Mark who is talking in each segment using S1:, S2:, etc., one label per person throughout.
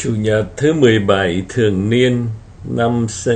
S1: Chủ nhật thứ 17 thường niên năm C.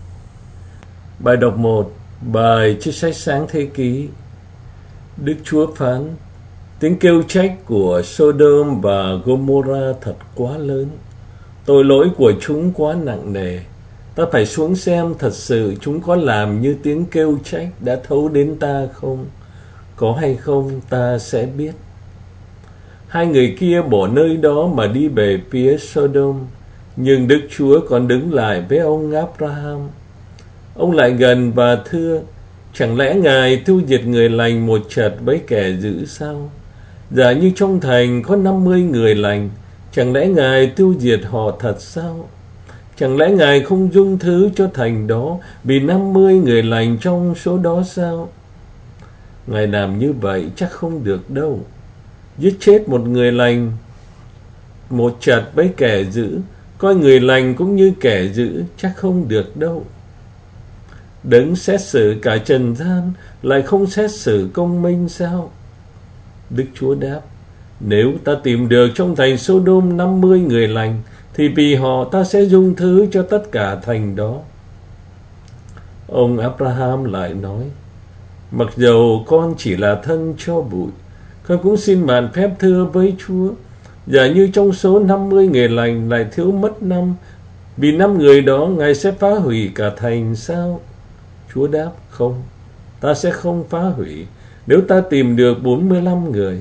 S1: Bài đọc 1. Bài trích sách Sáng Thế Ký. Đức Chúa phán: tiếng kêu trách của Sodom và Gomorrah thật quá lớn, tội lỗi của chúng quá nặng nề. Ta phải xuống xem thật sự chúng có làm như tiếng kêu trách đã thấu đến ta không. Có hay không ta sẽ biết. Hai người kia bỏ nơi đó mà đi về phía Sodom, nhưng Đức Chúa còn đứng lại với ông Abraham. Ông lại gần và thưa: chẳng lẽ Ngài tiêu diệt người lành một chật với kẻ dữ sao? Giả như trong thành có 50 người lành, chẳng lẽ Ngài tiêu diệt họ thật sao? Chẳng lẽ Ngài không dung thứ cho thành đó vì 50 người lành trong số đó sao? Ngài làm như vậy chắc không được đâu. Giết chết một người lành một chật với kẻ dữ, coi người lành cũng như kẻ dữ, chắc không được đâu. Đấng xét xử cả trần gian lại không xét xử công minh sao? Đức Chúa đáp: nếu ta tìm được trong thành Sodom 50 người lành, thì vì họ ta sẽ dung thứ cho tất cả thành đó. Ông Abraham lại nói: mặc dầu con chỉ là thân cho bụi, con cũng xin mạn phép thưa với Chúa, giả như trong số 50 người lành lại thiếu mất 5, vì 5 người đó Ngài sẽ phá hủy cả thành sao? Chúa đáp: không, ta sẽ không phá hủy, nếu ta tìm được 45 người.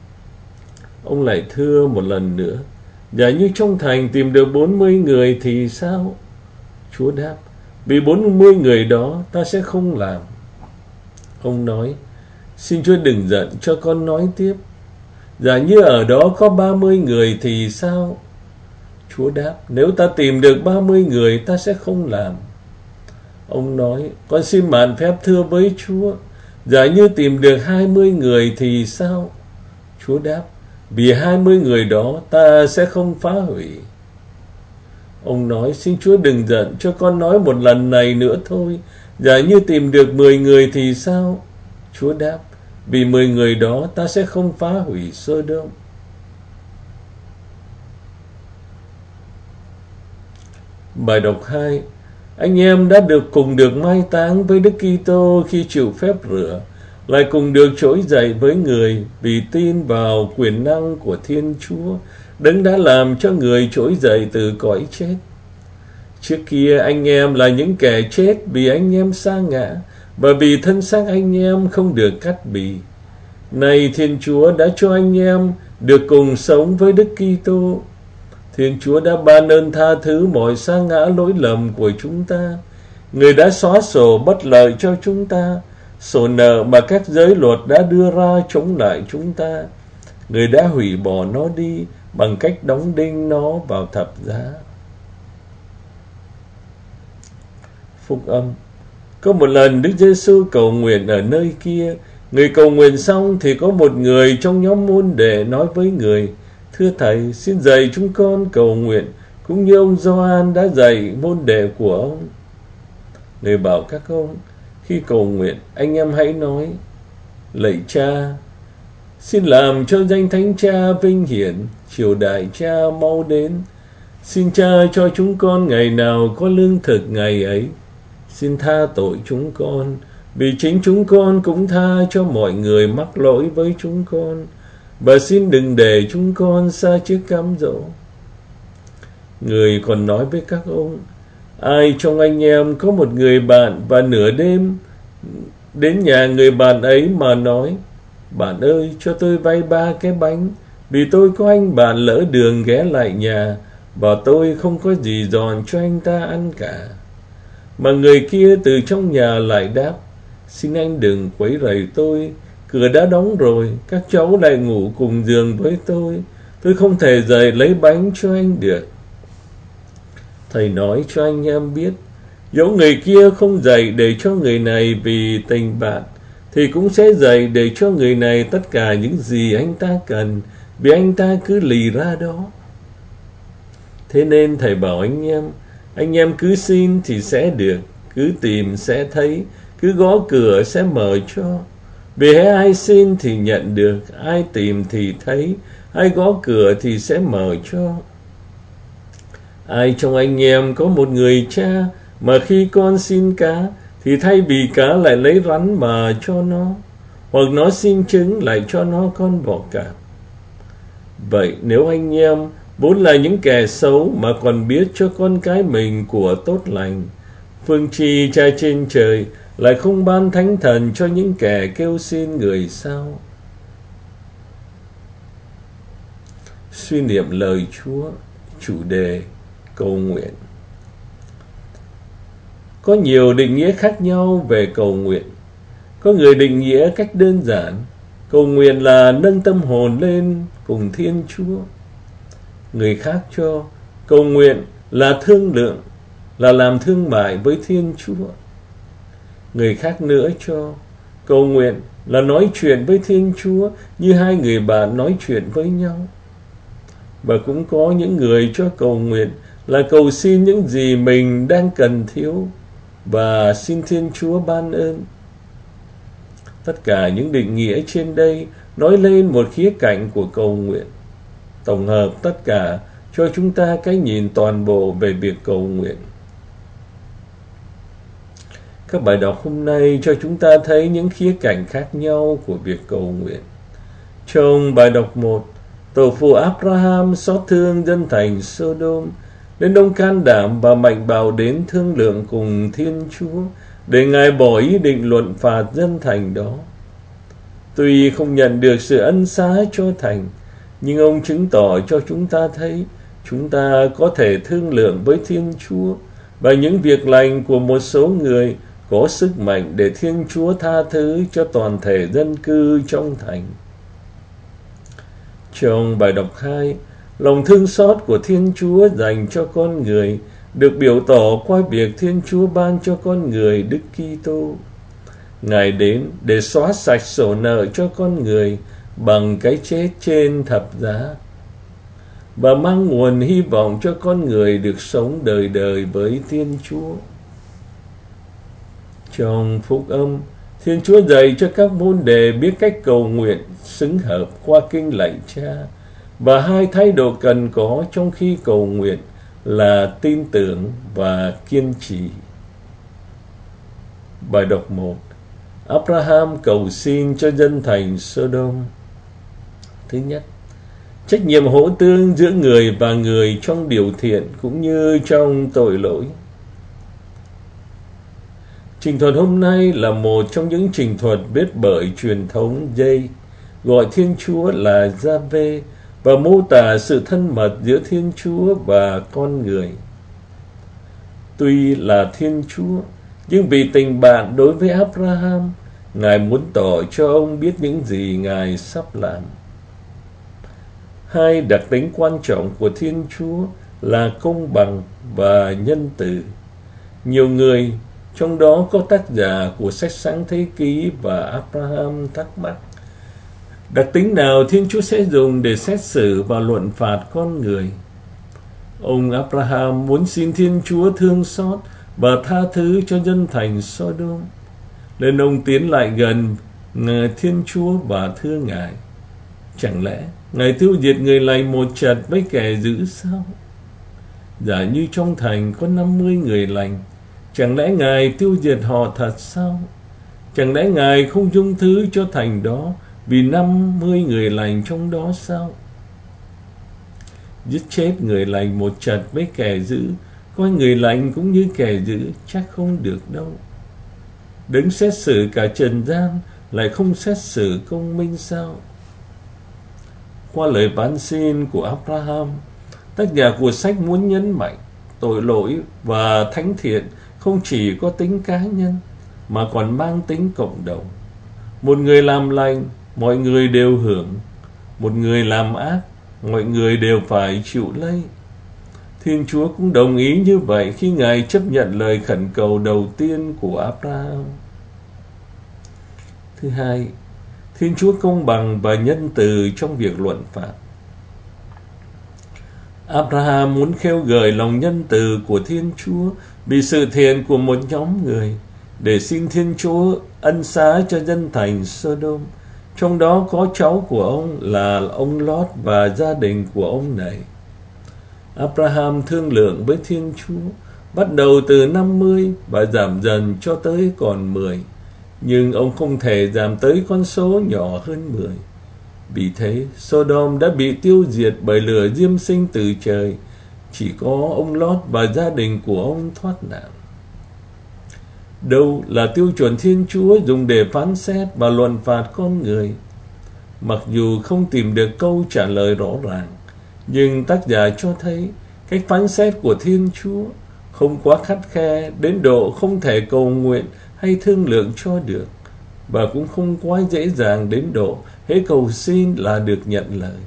S1: Ông lại thưa một lần nữa: giả như trong thành tìm được 40 người thì sao? Chúa đáp: vì 40 người đó ta sẽ không làm. Ông nói: xin Chúa đừng giận cho con nói tiếp. Giả như ở đó có 30 người thì sao? Chúa đáp: nếu ta tìm được 30 người ta sẽ không làm. Ông nói: con xin mạn phép thưa với Chúa, giả như tìm được 20 người thì sao? Chúa đáp: vì 20 người đó ta sẽ không phá hủy. Ông nói: xin Chúa đừng giận cho con nói một lần này nữa thôi, giả như tìm được 10 người thì sao? Chúa đáp: vì 10 người đó ta sẽ không phá hủy Sodom. Bài đọc 2. Anh em đã cùng được mai táng với Đức Kitô khi chịu phép rửa, lại cùng được trỗi dậy với người vì tin vào quyền năng của Thiên Chúa, Đấng đã làm cho người trỗi dậy từ cõi chết. Trước kia anh em là những kẻ chết vì anh em sa ngã, và vì thân xác anh em không được cắt bì. Nay Thiên Chúa đã cho anh em được cùng sống với Đức Kitô. Thiên Chúa đã ban ơn tha thứ mọi sa ngã lỗi lầm của chúng ta. Người đã xóa sổ bất lợi cho chúng ta, sổ nợ mà các giới luật đã đưa ra chống lại chúng ta. Người đã hủy bỏ nó đi bằng cách đóng đinh nó vào thập giá. Phúc âm. Có một lần Đức Giêsu cầu nguyện ở nơi kia. Người cầu nguyện xong thì có một người trong nhóm môn đệ nói với người: thưa Thầy, xin dạy chúng con cầu nguyện, cũng như ông Gioan đã dạy môn đệ của ông. Người bảo các ông: khi cầu nguyện, anh em hãy nói: lạy Cha, xin làm cho danh Thánh Cha vinh hiển, triều đại Cha mau đến. Xin Cha cho chúng con ngày nào có lương thực ngày ấy. Xin tha tội chúng con, vì chính chúng con cũng tha cho mọi người mắc lỗi với chúng con. Và xin đừng để chúng con xa trước cám dỗ. Người còn nói với các ông: ai trong anh em có một người bạn và nửa đêm đến nhà người bạn ấy mà nói: bạn ơi, cho tôi vay 3 cái bánh, vì tôi có anh bạn lỡ đường ghé lại nhà, và tôi không có gì giòn cho anh ta ăn cả. Mà người kia từ trong nhà lại đáp: xin anh đừng quấy rầy tôi, cửa đã đóng rồi, các cháu lại ngủ cùng giường với tôi không thể dậy lấy bánh cho anh được. Thầy nói cho anh em biết, dẫu người kia không dậy để cho người này vì tình bạn, thì cũng sẽ dậy để cho người này tất cả những gì anh ta cần, vì anh ta cứ lì ra đó. Thế nên thầy bảo anh em cứ xin thì sẽ được, cứ tìm sẽ thấy, cứ gõ cửa sẽ mở cho. Vì hễ ai xin thì nhận được, ai tìm thì thấy, ai gõ cửa thì sẽ mở cho. Ai trong anh em có một người cha mà khi con xin cá thì thay vì cá lại lấy rắn mà cho nó, hoặc nó xin trứng lại cho nó con bò cạp? Vậy nếu anh em vốn là những kẻ xấu mà còn biết cho con cái mình của tốt lành, phương chi Cha trên trời lại không ban Thánh Thần cho những kẻ kêu xin người sao? Suy niệm lời Chúa. Chủ đề: cầu nguyện. Có nhiều định nghĩa khác nhau về cầu nguyện. Có người định nghĩa cách đơn giản: cầu nguyện là nâng tâm hồn lên cùng Thiên Chúa. Người khác cho cầu nguyện là thương lượng, là làm thương mại với Thiên Chúa. Người khác nữa cho cầu nguyện là nói chuyện với Thiên Chúa như hai người bạn nói chuyện với nhau. Và cũng có những người cho cầu nguyện là cầu xin những gì mình đang cần thiếu và xin Thiên Chúa ban ơn. Tất cả những định nghĩa trên đây nói lên một khía cạnh của cầu nguyện, tổng hợp tất cả cho chúng ta cái nhìn toàn bộ về việc cầu nguyện. Các bài đọc hôm nay cho chúng ta thấy những khía cạnh khác nhau của việc cầu nguyện. Trong bài đọc 1, tổ phụ Abraham xót thương dân thành Sodom, nên ông can đảm và mạnh bạo đến thương lượng cùng Thiên Chúa để Ngài bỏ ý định luận phạt dân thành đó. Tuy không nhận được sự ân xá cho thành, nhưng ông chứng tỏ cho chúng ta thấy chúng ta có thể thương lượng với Thiên Chúa, và những việc lành của một số người có sức mạnh để Thiên Chúa tha thứ cho toàn thể dân cư trong thành. Trong bài đọc 2, lòng thương xót của Thiên Chúa dành cho con người được biểu tỏ qua việc Thiên Chúa ban cho con người Đức Kitô. Ngài đến để xóa sạch sổ nợ cho con người bằng cái chết trên thập giá, và mang nguồn hy vọng cho con người được sống đời đời với Thiên Chúa. Trong Phúc Âm, Thiên Chúa dạy cho các môn đệ biết cách cầu nguyện xứng hợp qua kinh lạy Cha, và hai thái độ cần có trong khi cầu nguyện là tin tưởng và kiên trì. Bài đọc 1, Abraham cầu xin cho dân thành Sodom. Thứ nhất, trách nhiệm hỗ tương giữa người và người trong điều thiện cũng như trong tội lỗi. Trình thuật hôm nay là một trong những trình thuật viết bởi truyền thống Dây, gọi Thiên Chúa là Gia-vê và mô tả sự thân mật giữa Thiên Chúa và con người. Tuy là Thiên Chúa, nhưng vì tình bạn đối với Abraham, Ngài muốn tỏ cho ông biết những gì Ngài sắp làm. Hai đặc tính quan trọng của Thiên Chúa là công bằng và nhân từ. Nhiều người, trong đó có tác giả của sách Sáng Thế Ký và Abraham, thắc mắc: đặc tính nào Thiên Chúa sẽ dùng để xét xử và luận phạt con người? Ông Abraham muốn xin Thiên Chúa thương xót và tha thứ cho dân thành Sodom, nên ông tiến lại gần Thiên Chúa và thưa Ngài. Chẳng lẽ Ngài tiêu diệt người lành một chật với kẻ dữ sao? Giả như trong thành có 50 người lành, chẳng lẽ Ngài tiêu diệt họ thật sao? Chẳng lẽ Ngài không dung thứ cho thành đó vì 50 người lành trong đó sao? Giết chết người lành một chật với kẻ dữ, coi người lành cũng như kẻ dữ, chắc không được đâu. Đấng xét xử cả trần gian lại không xét xử công minh sao? Qua lời van xin của Abraham, tác giả của sách muốn nhấn mạnh tội lỗi và thánh thiện không chỉ có tính cá nhân mà còn mang tính cộng đồng. Một người làm lành, mọi người đều hưởng. Một người làm ác, mọi người đều phải chịu lây. Thiên Chúa cũng đồng ý như vậy khi Ngài chấp nhận lời khẩn cầu đầu tiên của Abraham. Thứ hai, Thiên Chúa công bằng và nhân từ trong việc luận phạt. Abraham muốn khêu gợi lòng nhân từ của Thiên Chúa vì sự thiện của một nhóm người, để xin Thiên Chúa ân xá cho dân thành Sodom, trong đó có cháu của ông là ông Lót và gia đình của ông này. Abraham thương lượng với Thiên Chúa, bắt đầu từ 50 và giảm dần cho tới còn 10. Nhưng ông không thể giảm tới con số nhỏ hơn 10. Vì thế, Sodom đã bị tiêu diệt bởi lửa diêm sinh từ trời. Chỉ có ông Lót và gia đình của ông thoát nạn. Đâu là tiêu chuẩn Thiên Chúa dùng để phán xét và luận phạt con người? Mặc dù không tìm được câu trả lời rõ ràng, nhưng tác giả cho thấy cách phán xét của Thiên Chúa không quá khắt khe đến độ không thể cầu nguyện hay thương lượng cho được, và cũng không quá dễ dàng đến độ hễ cầu xin là được nhận lời.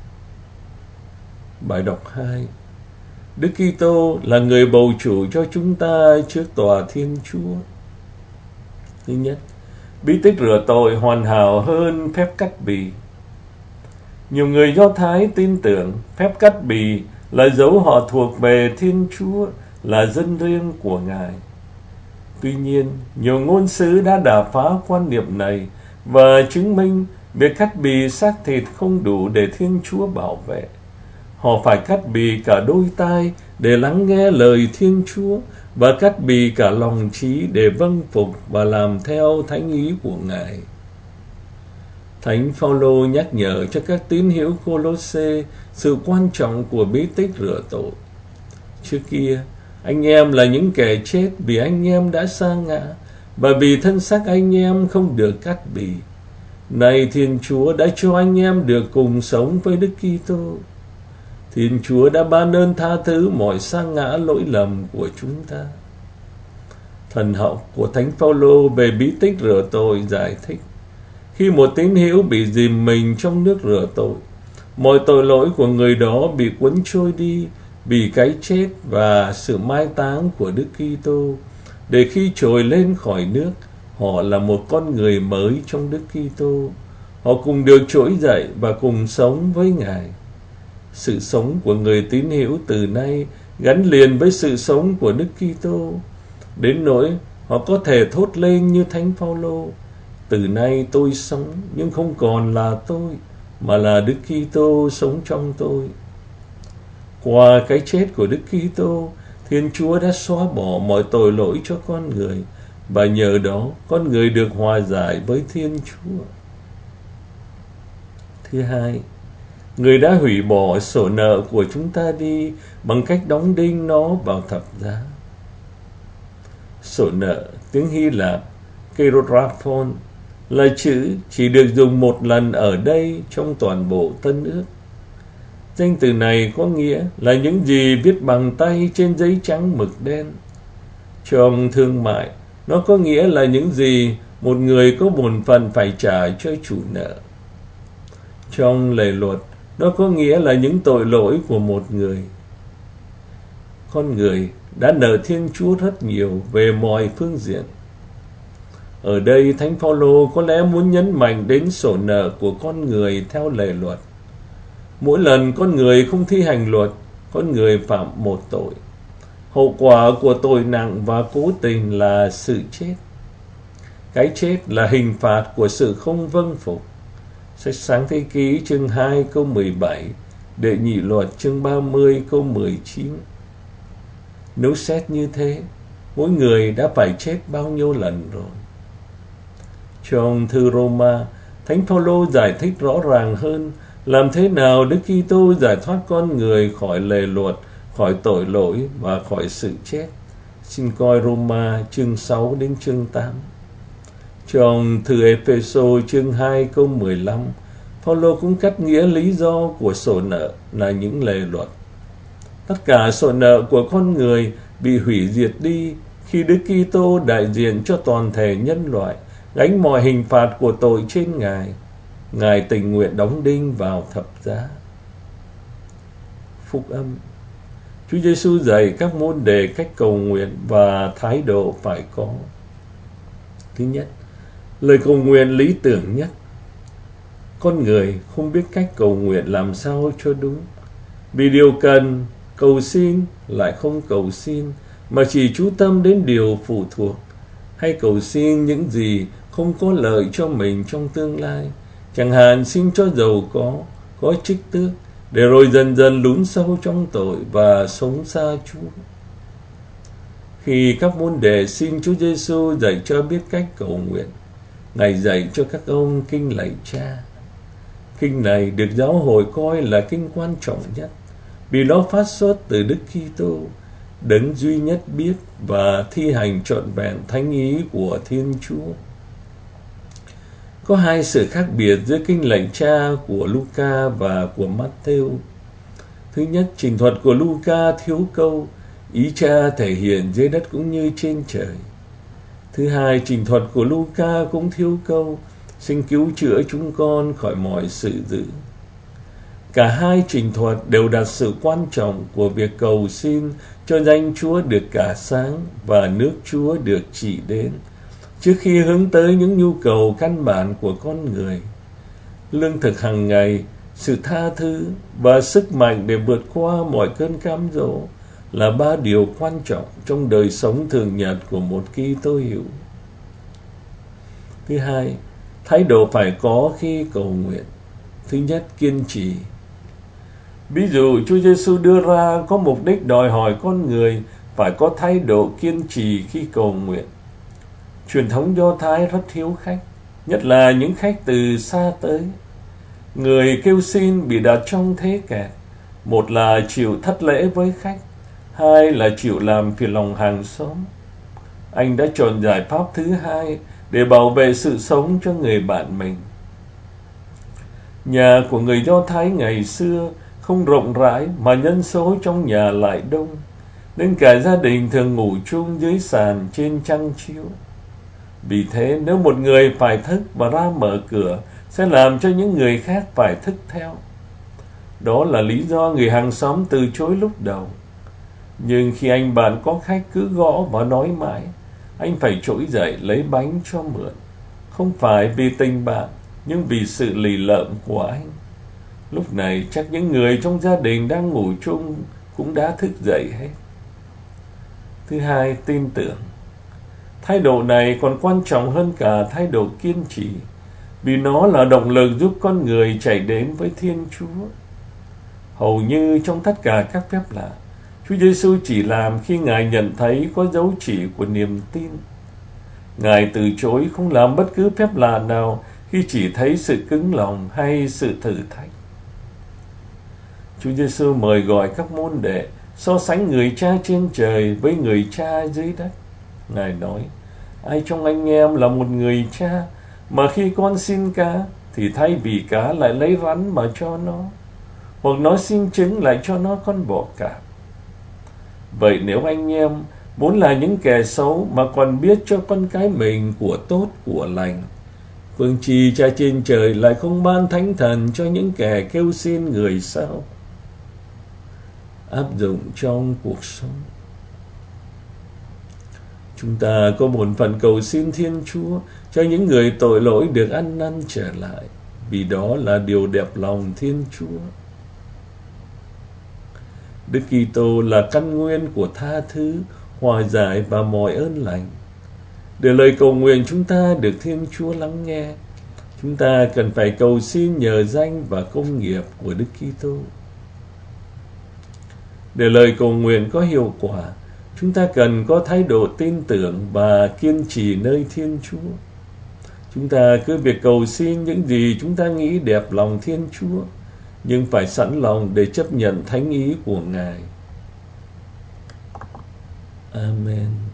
S1: Bài đọc 2. Đức Kitô là người bầu chủ cho chúng ta trước tòa Thiên Chúa. Thứ nhất, bí tích rửa tội hoàn hảo hơn phép cắt bì. Nhiều người Do Thái tin tưởng phép cắt bì là dấu họ thuộc về Thiên Chúa, là dân riêng của Ngài. Tuy nhiên, nhiều ngôn sứ đã đả phá quan niệm này và chứng minh việc cắt bì xác thịt không đủ để Thiên Chúa bảo vệ. Họ phải cắt bì cả đôi tai để lắng nghe lời Thiên Chúa, và cắt bì cả lòng trí để vâng phục và làm theo thánh ý của Ngài. Thánh Phaolô nhắc nhở cho các tín hữu Cô-lô-sê sự quan trọng của bí tích rửa tội. Trước kia, anh em là những kẻ chết vì anh em đã sa ngã, và vì thân xác anh em không được cắt bì. Nay Thiên Chúa đã cho anh em được cùng sống với Đức Kitô. Thiên Chúa đã ban ơn tha thứ mọi sa ngã lỗi lầm của chúng ta. Thần học của Thánh Phaolô về bí tích rửa tội giải thích: khi một tín hữu bị dìm mình trong nước rửa tội, mọi tội lỗi của người đó bị cuốn trôi đi vì cái chết và sự mai táng của Đức Kitô, để khi trồi lên khỏi nước, họ là một con người mới trong Đức Kitô. Họ cùng được trỗi dậy và cùng sống với Ngài. Sự sống của người tín hữu từ nay gắn liền với sự sống của Đức Kitô, đến nỗi họ có thể thốt lên như Thánh Phaolô: từ nay tôi sống, nhưng không còn là tôi, mà là Đức Kitô sống trong tôi. Qua cái chết của Đức Kitô, Thiên Chúa đã xóa bỏ mọi tội lỗi cho con người, và nhờ đó con người được hòa giải với Thiên Chúa. Thứ hai, Người đã hủy bỏ sổ nợ của chúng ta đi bằng cách đóng đinh nó vào thập giá. Sổ nợ, tiếng Hy Lạp keirographon, là chữ chỉ được dùng một lần ở đây trong toàn bộ Tân Ước. Danh từ này có nghĩa là những gì viết bằng tay trên giấy trắng mực đen. Trong thương mại, nó có nghĩa là những gì một người có bổn phận phải trả cho chủ nợ. Trong lề luật, nó có nghĩa là những tội lỗi của một người. Con người đã nợ Thiên Chúa rất nhiều về mọi phương diện. Ở đây, Thánh Phaolô có lẽ muốn nhấn mạnh đến sổ nợ của con người theo lề luật. Mỗi lần con người không thi hành luật, con người phạm một tội. Hậu quả của tội nặng và cố tình là sự chết. Cái chết là hình phạt của sự không vâng phục. Sách Sáng Thế Ký chương 2 câu 17, Đệ Nhị Luật chương 30 câu 19. Nếu xét như thế, mỗi người đã phải chết bao nhiêu lần rồi? Trong thư Roma, Thánh Phaolô giải thích rõ ràng hơn làm thế nào Đức Kitô giải thoát con người khỏi lề luật, khỏi tội lỗi và khỏi sự chết. Xin coi Roma chương 6 đến chương 8. Trong thư Ê-phê-sô chương 2 câu 15, Phaolô cũng cắt nghĩa lý do của sổ nợ là những lề luật. Tất cả sổ nợ của con người bị hủy diệt đi khi Đức Kitô đại diện cho toàn thể nhân loại gánh mọi hình phạt của tội trên Ngài. Ngài tình nguyện đóng đinh vào thập giá. Phúc âm. Chúa Giêsu dạy các môn đề cách cầu nguyện và thái độ phải có. Thứ nhất, lời cầu nguyện lý tưởng nhất. Con người không biết cách cầu nguyện làm sao cho đúng. Vì điều cần cầu xin lại không cầu xin, mà chỉ chú tâm đến điều phụ thuộc, hay cầu xin những gì không có lợi cho mình trong tương lai. Chẳng hạn xin cho giàu có chức tước, để rồi dần dần lún sâu trong tội và sống xa Chúa. Khi các môn đệ xin Chúa Giêsu dạy cho biết cách cầu nguyện, Ngài dạy cho các ông kinh lạy Cha. Kinh này được giáo hội coi là kinh quan trọng nhất, vì nó phát xuất từ Đức Kitô, đấng duy nhất biết và thi hành trọn vẹn thánh ý của Thiên Chúa. Có hai sự khác biệt giữa kinh lạy Cha của Luca và của Matthew. Thứ nhất, trình thuật của Luca thiếu câu, ý Cha thể hiện dưới đất cũng như trên trời. Thứ hai, trình thuật của Luca cũng thiếu câu, xin cứu chữa chúng con khỏi mọi sự dữ. Cả hai trình thuật đều đặt sự quan trọng của việc cầu xin cho danh Chúa được cả sáng và nước Chúa được trị đến, trước khi hướng tới những nhu cầu căn bản của con người: lương thực hàng ngày, sự tha thứ và sức mạnh để vượt qua mọi cơn cám dỗ là ba điều quan trọng trong đời sống thường nhật của một Kitô hữu. Thứ hai, thái độ phải có khi cầu nguyện. Thứ nhất, kiên trì. Ví dụ Chúa Giêsu đưa ra có mục đích đòi hỏi con người phải có thái độ kiên trì khi cầu nguyện. Truyền thống Do Thái rất hiếu khách, nhất là những khách từ xa tới. Người kêu xin bị đặt trong thế kẹt, một là chịu thất lễ với khách, hai là chịu làm phiền lòng hàng xóm. Anh đã chọn giải pháp thứ hai để bảo vệ sự sống cho người bạn mình. Nhà của người Do Thái ngày xưa không rộng rãi mà nhân số trong nhà lại đông, nên cả gia đình thường ngủ chung dưới sàn trên chăn chiếu. Vì thế nếu một người phải thức và ra mở cửa sẽ làm cho những người khác phải thức theo. Đó là lý do người hàng xóm từ chối lúc đầu. Nhưng khi anh bạn có khách cứ gõ và nói mãi, anh phải trỗi dậy lấy bánh cho mượn, không phải vì tình bạn nhưng vì sự lì lợm của anh. Lúc này chắc những người trong gia đình đang ngủ chung cũng đã thức dậy hết. Thứ hai, tin tưởng. Thái độ này còn quan trọng hơn cả thái độ kiên trì, vì nó là động lực giúp con người chạy đến với Thiên Chúa. Hầu như trong tất cả các phép lạ, Chúa Giêsu chỉ làm khi Ngài nhận thấy có dấu chỉ của niềm tin. Ngài từ chối không làm bất cứ phép lạ nào khi chỉ thấy sự cứng lòng hay sự thử thách. Chúa Giêsu mời gọi các môn đệ so sánh người cha trên trời với người cha dưới đất. Ngài nói: ai trong anh em là một người cha mà khi con xin cá thì thay vì cá lại lấy rắn mà cho nó, hoặc nó xin trứng lại cho nó con bò cạp? Vậy nếu anh em muốn là những kẻ xấu mà còn biết cho con cái mình của tốt của lành, phương chi Cha trên trời lại không ban Thánh Thần cho những kẻ kêu xin người sao? Áp dụng trong cuộc sống. Chúng ta có bổn phận cầu xin Thiên Chúa cho những người tội lỗi được ăn năn trở lại, vì đó là điều đẹp lòng Thiên Chúa. Đức Kitô là căn nguyên của tha thứ, hòa giải và mọi ơn lành. Để lời cầu nguyện chúng ta được Thiên Chúa lắng nghe, chúng ta cần phải cầu xin nhờ danh và công nghiệp của Đức Kitô. Để lời cầu nguyện có hiệu quả, chúng ta cần có thái độ tin tưởng và kiên trì nơi Thiên Chúa. Chúng ta cứ việc cầu xin những gì chúng ta nghĩ đẹp lòng Thiên Chúa, nhưng phải sẵn lòng để chấp nhận thánh ý của Ngài. Amen.